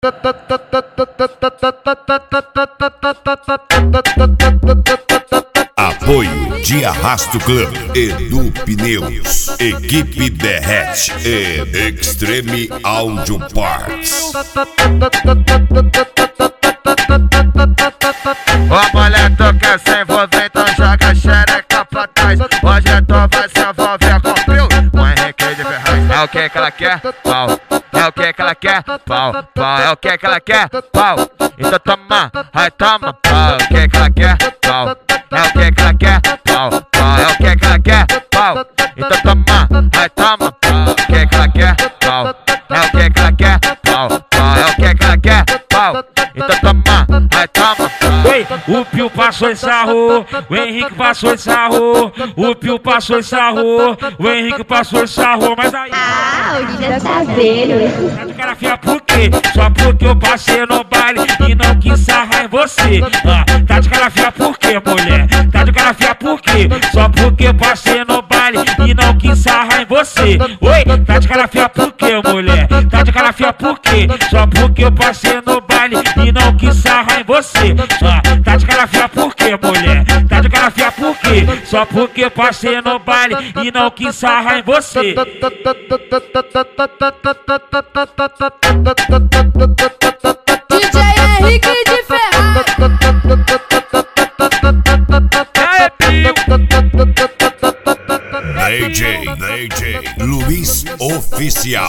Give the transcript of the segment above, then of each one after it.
Apoio de Arrasto Club, Edu Pneus, Equipe Derrete e Extreme Audio Parts. Ô mulher, tu quer se envolver, então joga a xereca pra trás. Hoje tu vai se envolver com frio, com Henrique de Ferraz. É o que ela quer? Pau. É o que ela quer? Pau, pau. É o que ela quer? Pau. Então toma, vai toma, pau. É o que ela quer? Pau. É o que ela quer? Pau, pau. É o que ela quer? Pau. Então toma, vai toma, pau. É o que ela quer? Pau. É o que ela quer? Pau, pau. É o que ela quer? Pau. Então toma, vai toma. Oi, o Pio passou em sarro, o Henrique passou em sarro, o Pio passou em sarro, o Henrique passou em sarro, mas aí... Hoje já tá vendo. Tá de cara feia por quê? Só porque eu passei no baile e não quis sarrar em você. Tá de cara feia por quê, mulher? Tá de cara feia por quê? Só porque eu passei no baile e não quis sarrar em você. Oi, tá de cara feia por quê, mulher? Tá de cara feia por quê? Só porque eu passei no baile e não quis sarrar em você. Tá de cara feia por quê, mulher? Tá de cara feia por quê? Só porque eu passei no baile e não quis sarrar em você. DJ Henrique de Ferraz. DJ Luiz Oficial.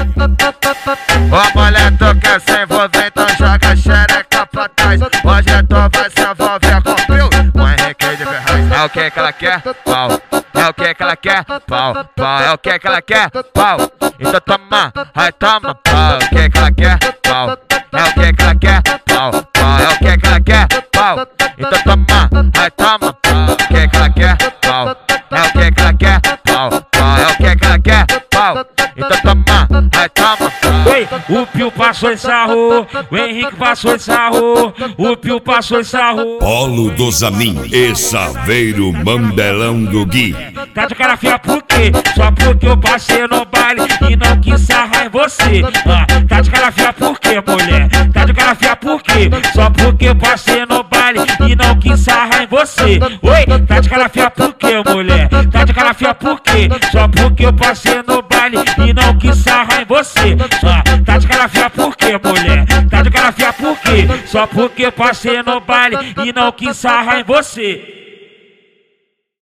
Ô mulher, tu quer se envolver, então joga a xereca pra trás. Hoje tu vai se envolver com frio, com Henrique de Ferraz. É o que ela quer? Pau. É o que ela quer? Pau, pau. É o que ela quer? Pau. Então toma, vai toma, pau. É o que ela quer? Pau. É o que ela quer? Pau, pau. É o que ela quer? Pau. Então toma, vai toma, pau. É o que ela quer? Pau. É o que ela quer? Pau, pau. É o que ela quer? Pau. Então toma, vai toma. Oi, o Pio passou em sarro, o Henrique passou em sarro, o Pio passou em sarro. Polo do Zamin e Saveiro Mandelão do Gui. Tá de cara feia por quê? Só porque eu passei no baile e não quis sarrar em você. Tá de cara feia por quê, mulher? Tá de cara feia por quê? Só porque eu passei no baile e não quis sarrar em você. Oi, tá de cara feia por quê, mulher? Tá de cara feia por quê? Só porque eu passei no baile e não quis sarrar em você. Tá de cara feia por quê, mulher? Tá de cara feia por quê? Só porque eu passei no baile e não quis sarrar em você.